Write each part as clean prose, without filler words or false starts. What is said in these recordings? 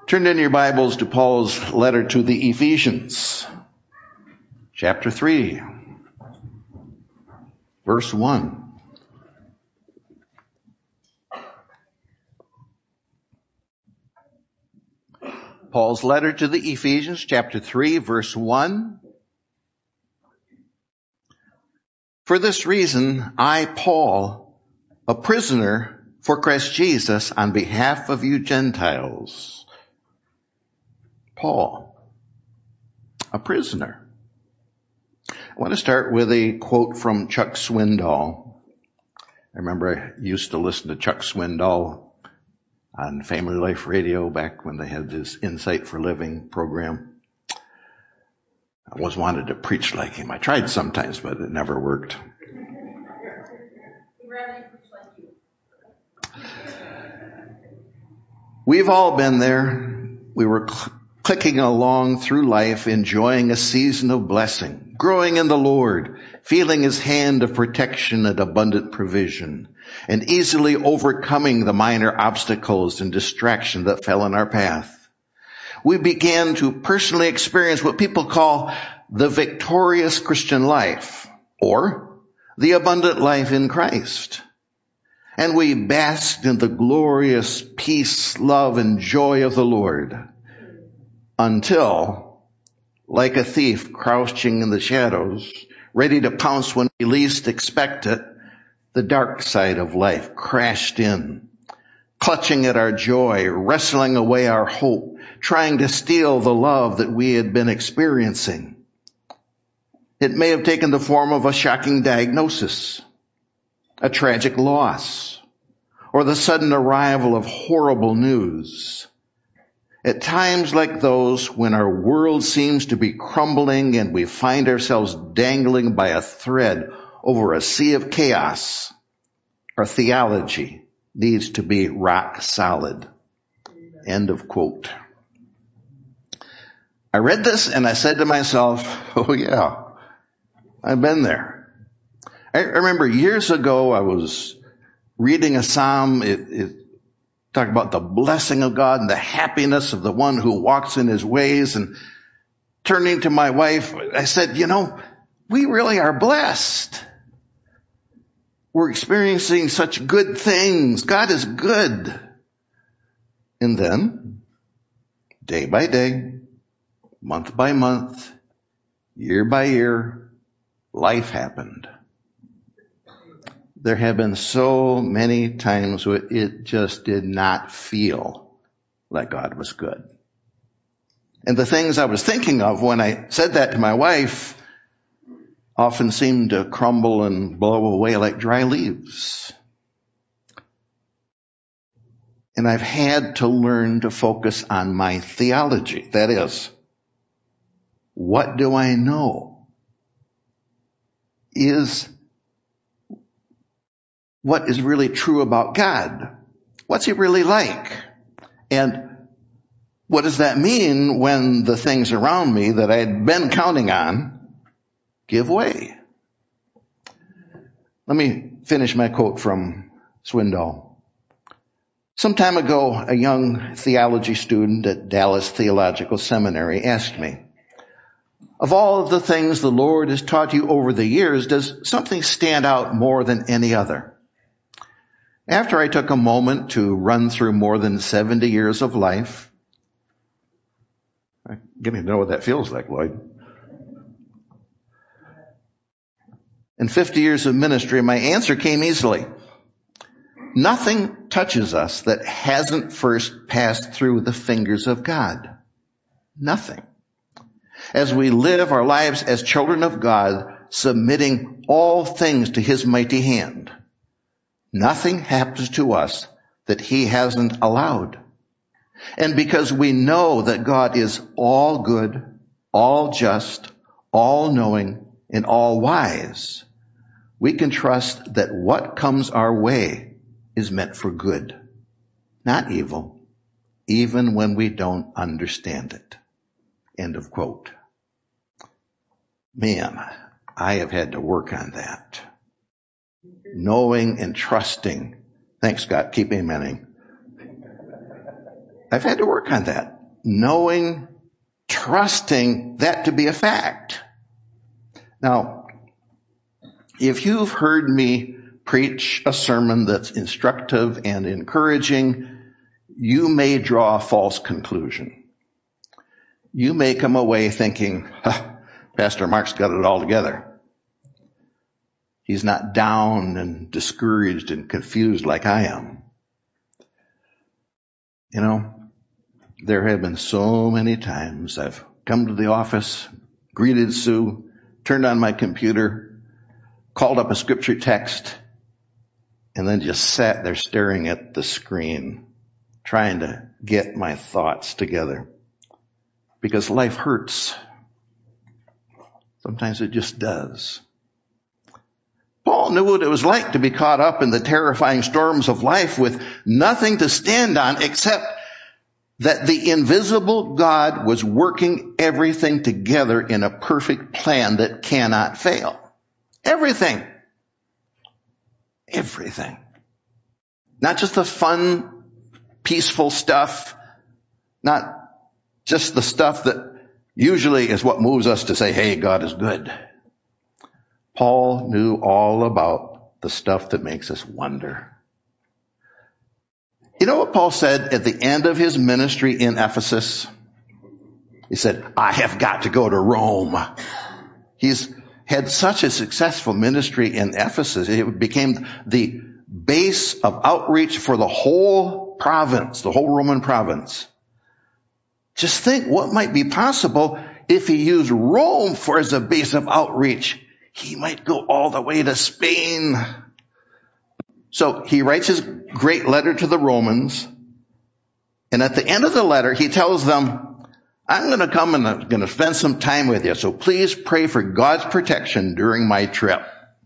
Turn in your Bibles to Paul's letter to the Ephesians, chapter 3, verse 1. Paul's letter to the Ephesians, chapter 3, verse 1. For this reason, I, Paul, a prisoner for Christ Jesus, on behalf of you Gentiles. Paul, a prisoner. I want to start with a quote from Chuck Swindoll. I remember I used to listen to Chuck Swindoll on Family Life Radio back when they had this Insight for Living program. I always wanted to preach like him. I tried sometimes, but it never worked. We've all been there. We were clicking along through life, enjoying a season of blessing, growing in the Lord, feeling His hand of protection and abundant provision, and easily overcoming the minor obstacles and distraction that fell in our path. We began to personally experience what people call the victorious Christian life, or the abundant life in Christ. And we basked in the glorious peace, love, and joy of the Lord until, like a thief crouching in the shadows, ready to pounce when we least expect it, the dark side of life crashed in, clutching at our joy, wrestling away our hope, trying to steal the love that we had been experiencing. It may have taken the form of a shocking diagnosis, a tragic loss, or the sudden arrival of horrible news. At times like those, when our world seems to be crumbling and we find ourselves dangling by a thread over a sea of chaos, our theology needs to be rock solid. End of quote. I read this and I said to myself, oh yeah, I've been there. I remember years ago I was reading a psalm. It talked about the blessing of God and the happiness of the one who walks in His ways. And turning to my wife, I said, we really are blessed. We're experiencing such good things. God is good. And then, day by day, month by month, year by year, life happened. There have been so many times where it just did not feel like God was good. And the things I was thinking of when I said that to my wife often seemed to crumble and blow away like dry leaves. And I've had to learn to focus on my theology. That is, what do I know? What is really true about God? What's He really like? And what does that mean when the things around me that I had been counting on give way? Let me finish my quote from Swindoll. Some time ago, a young theology student at Dallas Theological Seminary asked me, of all of the things the Lord has taught you over the years, does something stand out more than any other? After I took a moment to run through more than 70 years of life, give me to know what that feels like, Lloyd. In 50 years of ministry, my answer came easily. Nothing touches us that hasn't first passed through the fingers of God. Nothing. As we live our lives as children of God, submitting all things to His mighty hand, nothing happens to us that He hasn't allowed. And because we know that God is all good, all just, all knowing, and all wise, we can trust that what comes our way is meant for good, not evil, even when we don't understand it. End of quote. Man, I have had to work on that. Knowing and trusting. Thanks, Scott. Keep amening. I've had to work on that. knowing, trusting that to be a fact. Now, if you've heard me preach a sermon that's instructive and encouraging, you may draw a false conclusion. You may come away thinking, Pastor Mark's got it all together. He's not down and discouraged and confused like I am. You know, there have been so many times I've come to the office, greeted Sue, turned on my computer, called up a scripture text, and then just sat there staring at the screen, trying to get my thoughts together. Because life hurts. Sometimes it just does. Paul knew what it was like to be caught up in the terrifying storms of life with nothing to stand on except that the invisible God was working everything together in a perfect plan that cannot fail. Everything. Everything. Not just the fun, peaceful stuff, not just the stuff that usually is what moves us to say, hey, God is good. Paul knew all about the stuff that makes us wonder. You know what Paul said at the end of his ministry in Ephesus? He said, I have got to go to Rome. He's had such a successful ministry in Ephesus. It became the base of outreach for the whole province, the whole Roman province. Just think what might be possible if he used Rome as a base of outreach. He might go all the way to Spain. So he writes his great letter to the Romans. And at the end of the letter, he tells them, I'm going to come and I'm going to spend some time with you. So please pray for God's protection during my trip.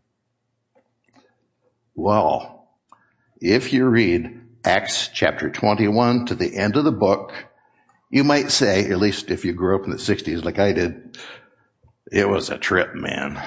Well, if you read Acts chapter 21 to the end of the book, you might say, at least if you grew up in the 60s like I did, it was a trip, man.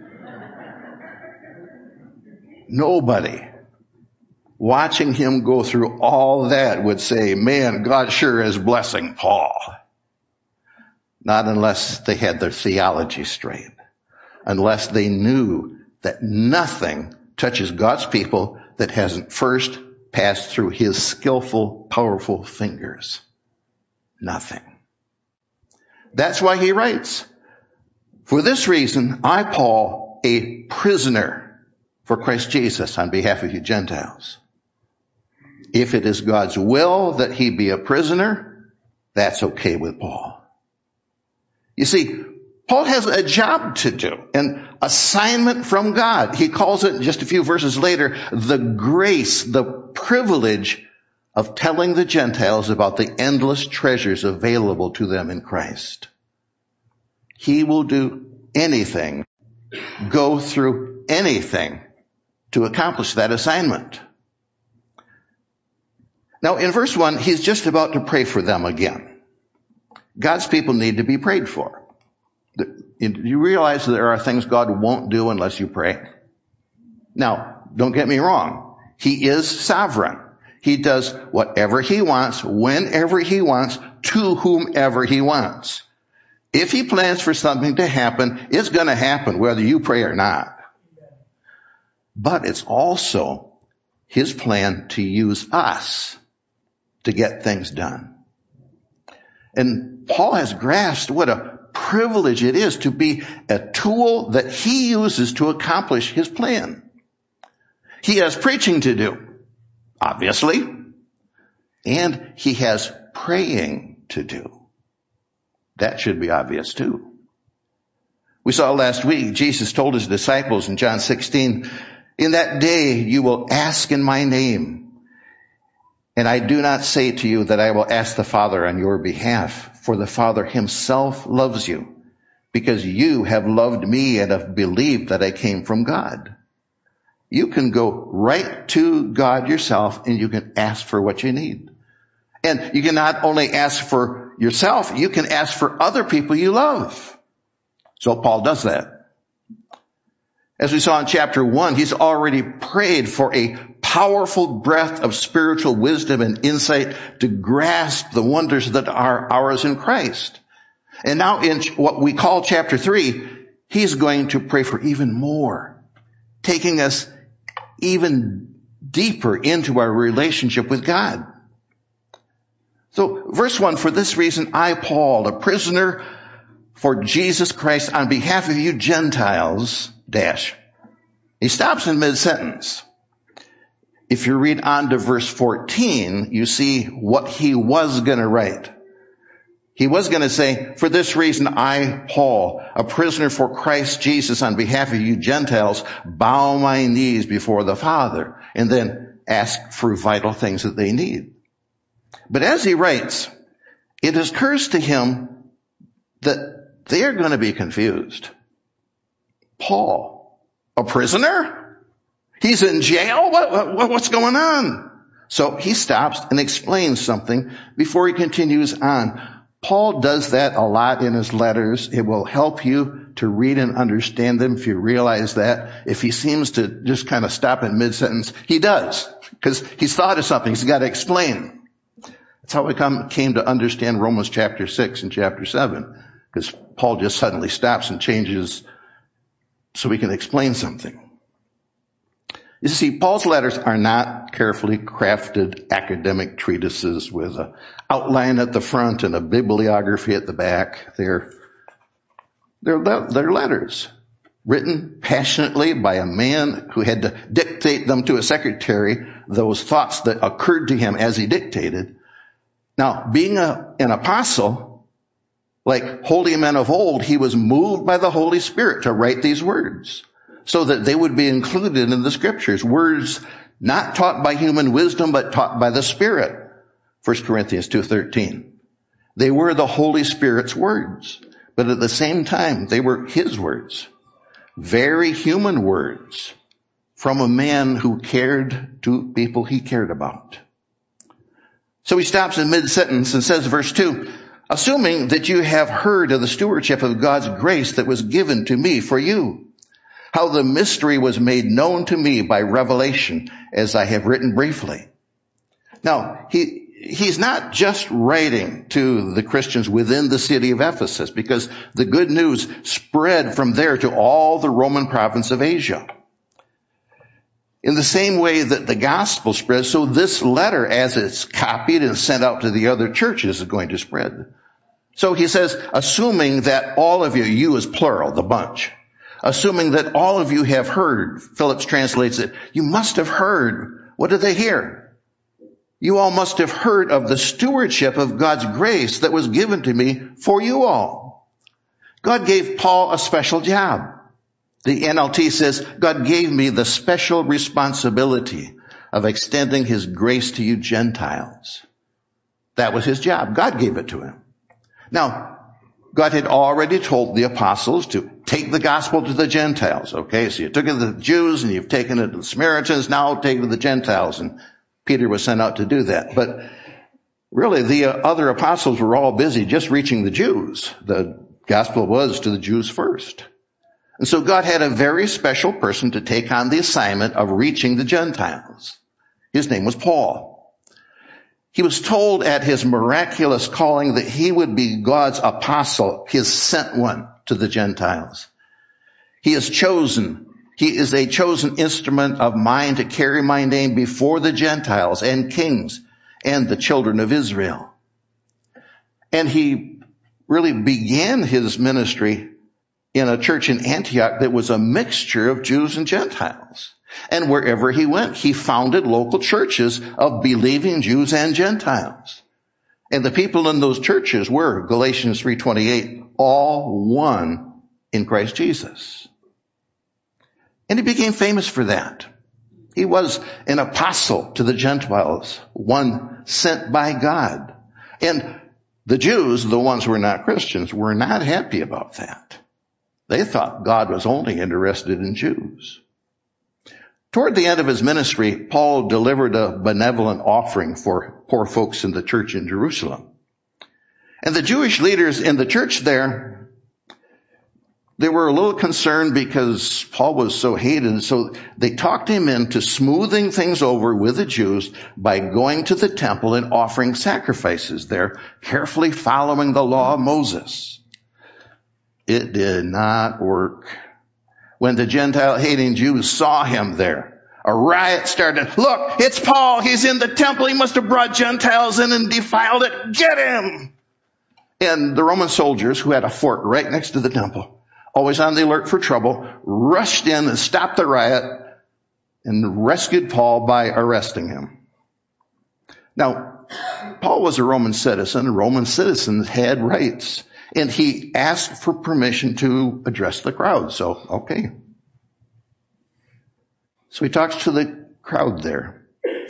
Nobody watching him go through all that would say, man, God sure is blessing Paul. Not unless they had their theology straight. Unless they knew that nothing touches God's people that hasn't first passed through his skillful, powerful fingers. Nothing. That's why he writes, for this reason, I, Paul, a prisoner for Christ Jesus on behalf of you Gentiles. If it is God's will that he be a prisoner, that's okay with Paul. You see, Paul has a job to do, an assignment from God. He calls it, just a few verses later, the grace, the privilege of telling the Gentiles about the endless treasures available to them in Christ. He will do anything, go through anything to accomplish that assignment. Now, in verse 1, he's just about to pray for them again. God's people need to be prayed for. You realize there are things God won't do unless you pray? Now, don't get me wrong. He is sovereign. He does whatever he wants, whenever he wants, to whomever he wants. If he plans for something to happen, it's going to happen whether you pray or not. But it's also his plan to use us to get things done. And Paul has grasped what a privilege it is to be a tool that he uses to accomplish his plan. He has preaching to do, obviously, and he has praying to do. That should be obvious too. We saw last week, Jesus told his disciples in John 16, in that day you will ask in my name, and I do not say to you that I will ask the Father on your behalf, for the Father himself loves you, because you have loved me and have believed that I came from God. You can go right to God yourself and you can ask for what you need. And you can not only ask for yourself, you can ask for other people you love. So Paul does that. As we saw in chapter 1, he's already prayed for a powerful breath of spiritual wisdom and insight to grasp the wonders that are ours in Christ. And now in what we call chapter 3, he's going to pray for even more, taking us even deeper into our relationship with God. So verse 1, for this reason, I, Paul, a prisoner for Jesus Christ on behalf of you Gentiles, dash. He stops in mid-sentence. If you read on to verse 14, you see what he was going to write. He was going to say, for this reason, I, Paul, a prisoner for Christ Jesus on behalf of you Gentiles, bow my knees before the Father, and then ask for vital things that they need. But as he writes, it occurs to him that they are going to be confused. Paul, a prisoner? He's in jail? What's going on? So he stops and explains something before he continues on. Paul does that a lot in his letters. It will help you to read and understand them if you realize that. If he seems to just kind of stop in mid-sentence, he does, because he's thought of something he's got to explain. That's how we came to understand Romans chapter 6 and chapter 7, because Paul just suddenly stops and changes so we can explain something. You see, Paul's letters are not carefully crafted academic treatises with an outline at the front and a bibliography at the back. They're letters written passionately by a man who had to dictate them to a secretary, those thoughts that occurred to him as he dictated. Now, being an apostle, like holy men of old, he was moved by the Holy Spirit to write these words so that they would be included in the scriptures. Words not taught by human wisdom, but taught by the Spirit. 1 Corinthians 2:13. They were the Holy Spirit's words, but at the same time, they were his words. Very human words from a man who cared to people he cared about. So he stops in mid-sentence and says, verse 2, assuming that you have heard of the stewardship of God's grace that was given to me for you, how the mystery was made known to me by revelation, as I have written briefly. Now, he's not just writing to the Christians within the city of Ephesus, because the good news spread from there to all the Roman province of Asia. In the same way that the gospel spreads, so this letter, as it's copied and sent out to the other churches, is going to spread. So he says, assuming that all of you is plural, the bunch, assuming that all of you have heard, Phillips translates it, you must have heard. What did they hear? You all must have heard of the stewardship of God's grace that was given to me for you all. God gave Paul a special job. The NLT says, God gave me the special responsibility of extending his grace to you Gentiles. That was his job. God gave it to him. Now, God had already told the apostles to take the gospel to the Gentiles. Okay, so you took it to the Jews and you've taken it to the Samaritans, now take it to the Gentiles. And Peter was sent out to do that. But really, the other apostles were all busy just reaching the Jews. The gospel was to the Jews first. And so God had a very special person to take on the assignment of reaching the Gentiles. His name was Paul. He was told at his miraculous calling that he would be God's apostle, his sent one to the Gentiles. He is chosen. He is a chosen instrument of mine to carry my name before the Gentiles and kings and the children of Israel. And he really began his ministry in a church in Antioch that was a mixture of Jews and Gentiles. And wherever he went, he founded local churches of believing Jews and Gentiles. And the people in those churches were, Galatians 3:28, all one in Christ Jesus. And he became famous for that. He was an apostle to the Gentiles, one sent by God. And the Jews, the ones who were not Christians, were not happy about that. They thought God was only interested in Jews. Toward the end of his ministry, Paul delivered a benevolent offering for poor folks in the church in Jerusalem. And the Jewish leaders in the church there, They were a little concerned because Paul was so hated, so they talked him into smoothing things over with the Jews by going to the temple and offering sacrifices there, carefully following the law of Moses. It did not work. When the Gentile-hating Jews saw him there, a riot started. Look, it's Paul. He's in the temple. He must have brought Gentiles in and defiled it. Get him! And the Roman soldiers, who had a fort right next to the temple, always on the alert for trouble, rushed in and stopped the riot and rescued Paul by arresting him. Now, Paul was a Roman citizen, and Roman citizens had rights. And he asked for permission to address the crowd. So, okay. So he talks to the crowd there.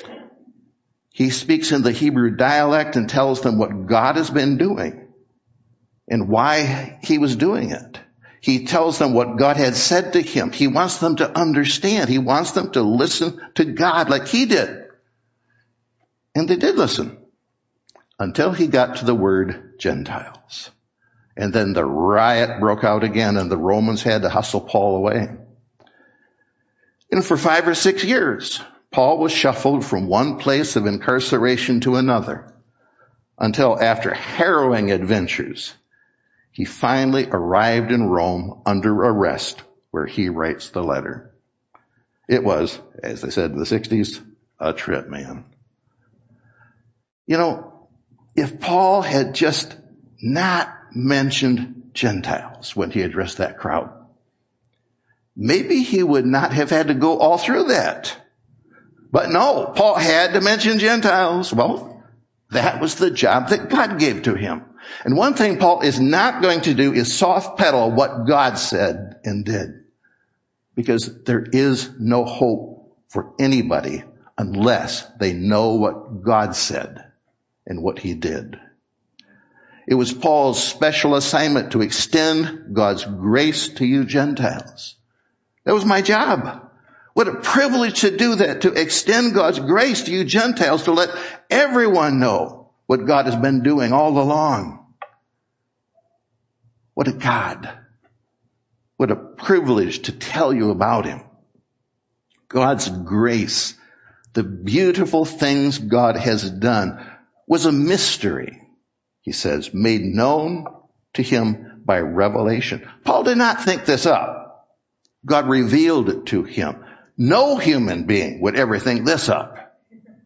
He speaks in the Hebrew dialect and tells them what God has been doing and why he was doing it. He tells them what God had said to him. He wants them to understand. He wants them to listen to God like he did. And they did listen until he got to the word Gentiles. And then the riot broke out again, and the Romans had to hustle Paul away. And for 5 or 6 years, Paul was shuffled from one place of incarceration to another, until after harrowing adventures, he finally arrived in Rome under arrest, where he writes the letter. It was, as they said in the 60s, a trip, man. You know, if Paul had just not mentioned Gentiles when he addressed that crowd, maybe he would not have had to go all through that. But no, Paul had to mention Gentiles. Well, that was the job that God gave to him. And one thing Paul is not going to do is soft pedal what God said and did. Because there is no hope for anybody unless they know what God said and what he did. It was Paul's special assignment to extend God's grace to you Gentiles. That was my job. What a privilege to do that, to extend God's grace to you Gentiles, to let everyone know what God has been doing all along. What a God. What a privilege to tell you about him. God's grace, the beautiful things God has done, was a mystery, he says, made known to him by revelation. Paul did not think this up. God revealed it to him. No human being would ever think this up.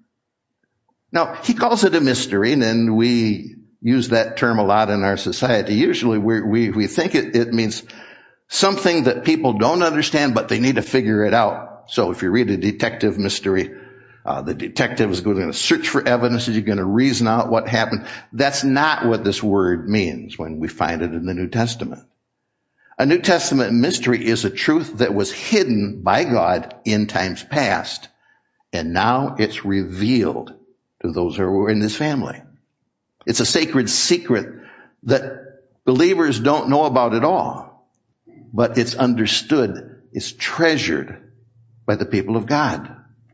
Now, he calls it a mystery, and then we use that term a lot in our society. Usually we think it means something that people don't understand, but they need to figure it out. So if you read a detective mystery, the detective is going to search for evidence. You're going to reason out what happened. That's not what this word means when we find it in the New Testament. A New Testament mystery is a truth that was hidden by God in times past, and now it's revealed to those who are in his family. It's a sacred secret that believers don't know about at all, but it's understood, it's treasured by the people of God.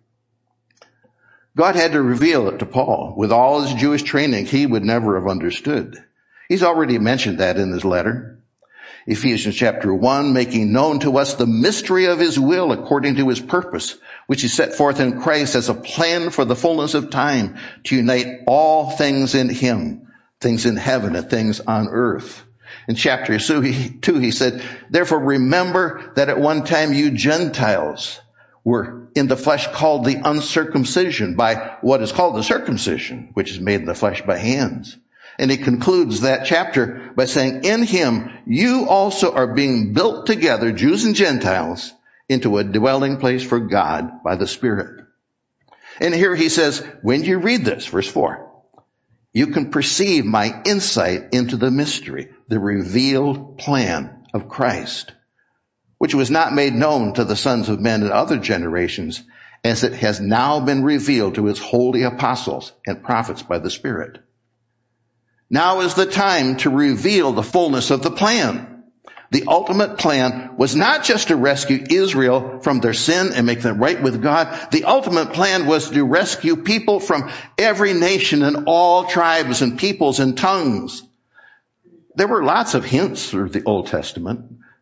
God had to reveal it to Paul. With all his Jewish training, he would never have understood. He's already mentioned that in his letter. Ephesians chapter 1, making known to us the mystery of his will according to his purpose, which he set forth in Christ as a plan for the fullness of time to unite all things in him, things in heaven and things on earth. In chapter 2, he said, therefore remember that at one time you Gentiles were in the flesh called the uncircumcision by what is called the circumcision, which is made in the flesh by hands. And he concludes that chapter by saying, in him you also are being built together, Jews and Gentiles, into a dwelling place for God by the Spirit. And here he says, when you read this, verse 4, you can perceive my insight into the mystery, the revealed plan of Christ, which was not made known to the sons of men in other generations, as it has now been revealed to his holy apostles and prophets by the Spirit. Now is the time to reveal the fullness of the plan. The ultimate plan was not just to rescue Israel from their sin and make them right with God. The ultimate plan was to rescue people from every nation and all tribes and peoples and tongues. There were lots of hints through the Old Testament,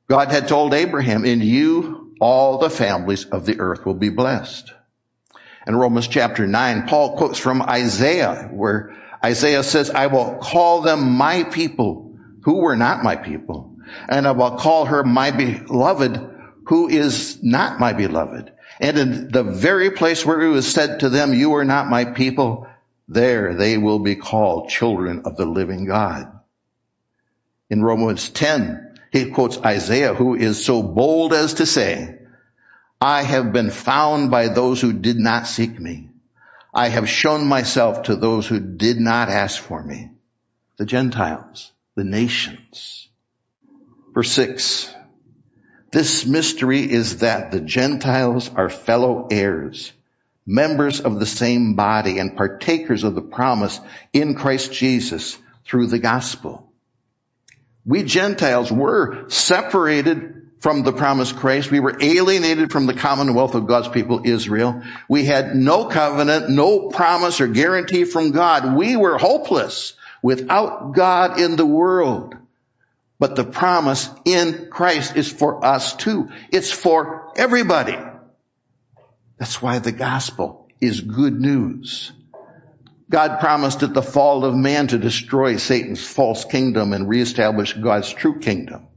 God had told Abraham, in you all the families of the earth will be blessed. In Romans chapter 9, Paul quotes from Isaiah, where Isaiah says, I will call them my people who were not my people, and I will call her my beloved who is not my beloved. And in the very place where it was said to them, you are not my people, there they will be called children of the living God. In Romans 10, he quotes Isaiah, who is so bold as to say, I have been found by those who did not seek me. I have shown myself to those who did not ask for me. The Gentiles, the nations. Verse 6. This mystery is that the Gentiles are fellow heirs, members of the same body, and partakers of the promise in Christ Jesus through the gospel. We Gentiles were separated from the promised Christ. We were alienated from the commonwealth of God's people, Israel. We had no covenant, no promise or guarantee from God. We were hopeless without God in the world. But the promise in Christ is for us too. It's for everybody. That's why the gospel is good news. God promised at the fall of man to destroy Satan's false kingdom and reestablish God's true kingdom.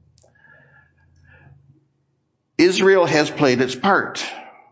Israel has played its part.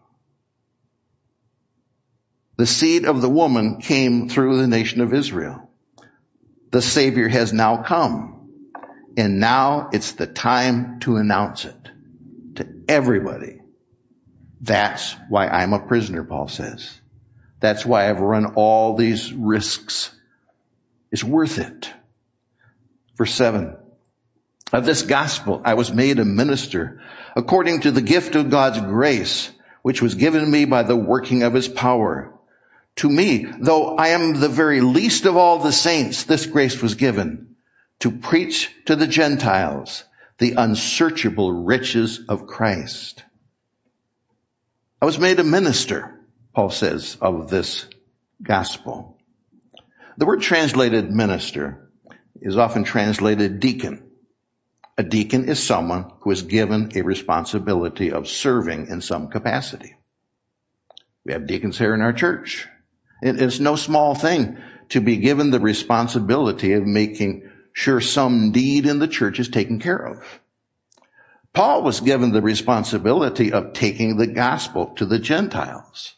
The seed of the woman came through the nation of Israel. The Savior has now come. And now it's the time to announce it to everybody. That's why I'm a prisoner, Paul says. That's why I've run all these risks. It's worth it. Verse 7. Of this gospel I was made a minister according to the gift of God's grace, which was given me by the working of his power. To me, though I am the very least of all the saints, this grace was given to preach to the Gentiles the unsearchable riches of Christ. I was made a minister, Paul says, of this gospel. The word translated minister is often translated deacon. A deacon is someone who is given a responsibility of serving in some capacity. We have deacons here in our church. It's no small thing to be given the responsibility of making sure some need in the church is taken care of. Paul was given the responsibility of taking the gospel to the Gentiles.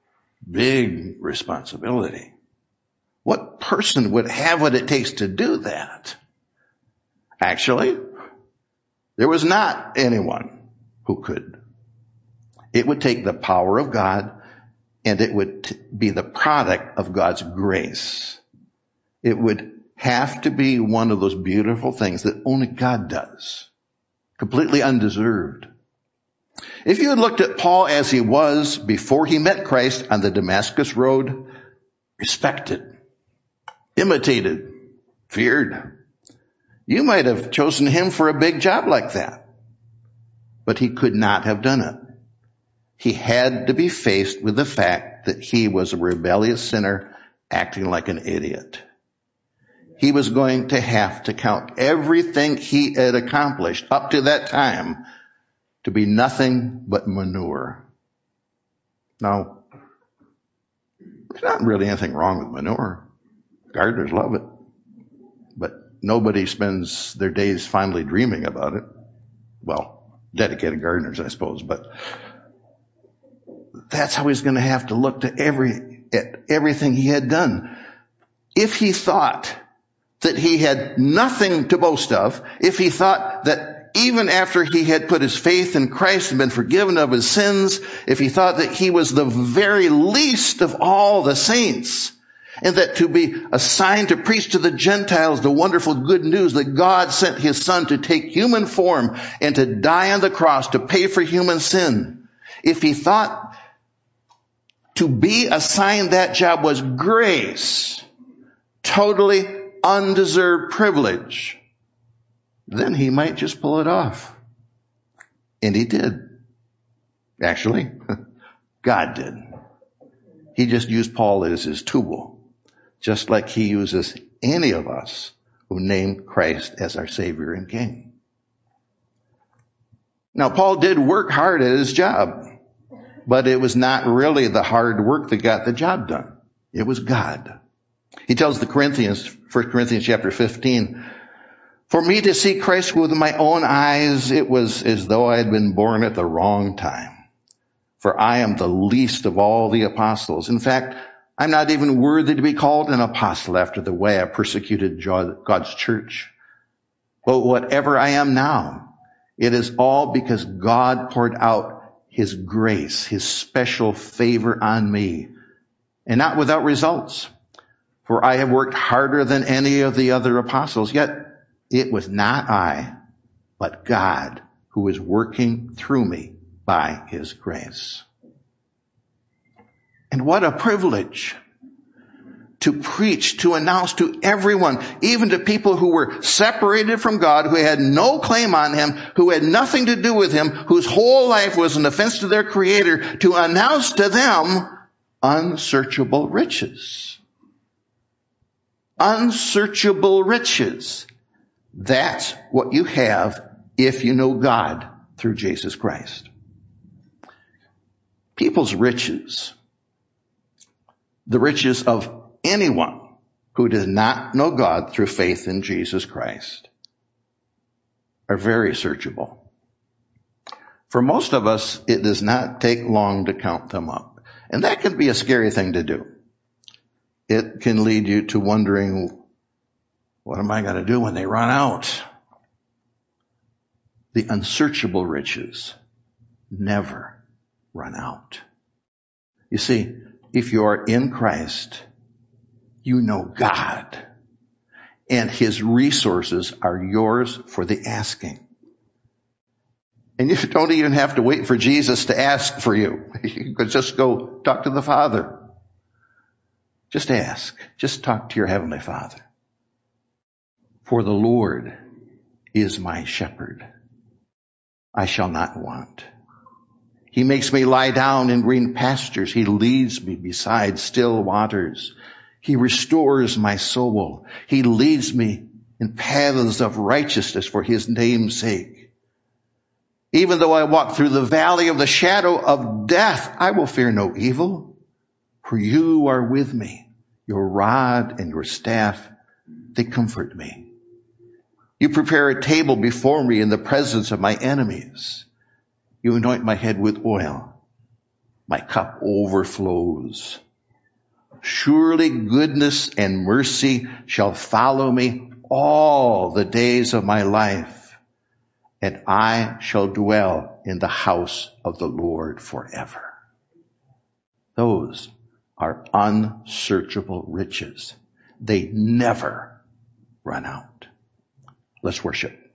Big responsibility. What person would have what it takes to do that? Actually, there was not anyone who could. It would take the power of God, and it would be the product of God's grace. It would have to be one of those beautiful things that only God does. Completely undeserved. If you had looked at Paul as he was before he met Christ on the Damascus road, respected, imitated, feared, you might have chosen him for a big job like that. But he could not have done it. He had to be faced with the fact that he was a rebellious sinner acting like an idiot. He was going to have to count everything he had accomplished up to that time to be nothing but manure. Now, there's not really anything wrong with manure. Gardeners love it. But nobody spends their days fondly dreaming about it. Well, dedicated gardeners, I suppose. But that's how he's going to have to look to at everything he had done. If he thought that he had nothing to boast of, if he thought that even after he had put his faith in Christ and been forgiven of his sins, if he thought that he was the very least of all the saints, and that to be assigned to preach to the Gentiles the wonderful good news that God sent his Son to take human form and to die on the cross to pay for human sin, if he thought to be assigned that job was grace, totally undeserved privilege, then he might just pull it off. And he did. Actually, God did. He just used Paul as his tool, just like he uses any of us who name Christ as our Savior and King. Now, Paul did work hard at his job, but it was not really the hard work that got the job done. It was God. He tells the Corinthians, 1 Corinthians chapter 15, for me to see Christ with my own eyes, it was as though I had been born at the wrong time. For I am the least of all the apostles. In fact, I'm not even worthy to be called an apostle after the way I persecuted God's church. But whatever I am now, it is all because God poured out his grace, his special favor on me, and not without results. For I have worked harder than any of the other apostles, yet it was not I, but God who is working through me by his grace. And what a privilege to preach, to announce to everyone, even to people who were separated from God, who had no claim on him, who had nothing to do with him, whose whole life was an offense to their Creator, to announce to them unsearchable riches. Unsearchable riches. That's what you have if you know God through Jesus Christ. People's riches, the riches of anyone who does not know God through faith in Jesus Christ, are very searchable. For most of us, it does not take long to count them up. And that can be a scary thing to do. It can lead you to wondering, what am I going to do when they run out? The unsearchable riches never run out. You see, if you are in Christ, you know God, and his resources are yours for the asking. And you don't even have to wait for Jesus to ask for you. You could just go talk to the Father. Just ask. Just talk to your Heavenly Father. For the Lord is my shepherd. I shall not want. He makes me lie down in green pastures. He leads me beside still waters. He restores my soul. He leads me in paths of righteousness for his name's sake. Even though I walk through the valley of the shadow of death, I will fear no evil, for you are with me. Your rod and your staff, they comfort me. You prepare a table before me in the presence of my enemies. You anoint my head with oil. My cup overflows. Surely goodness and mercy shall follow me all the days of my life, and I shall dwell in the house of the Lord forever. Those are unsearchable riches. They never run out. Let's worship.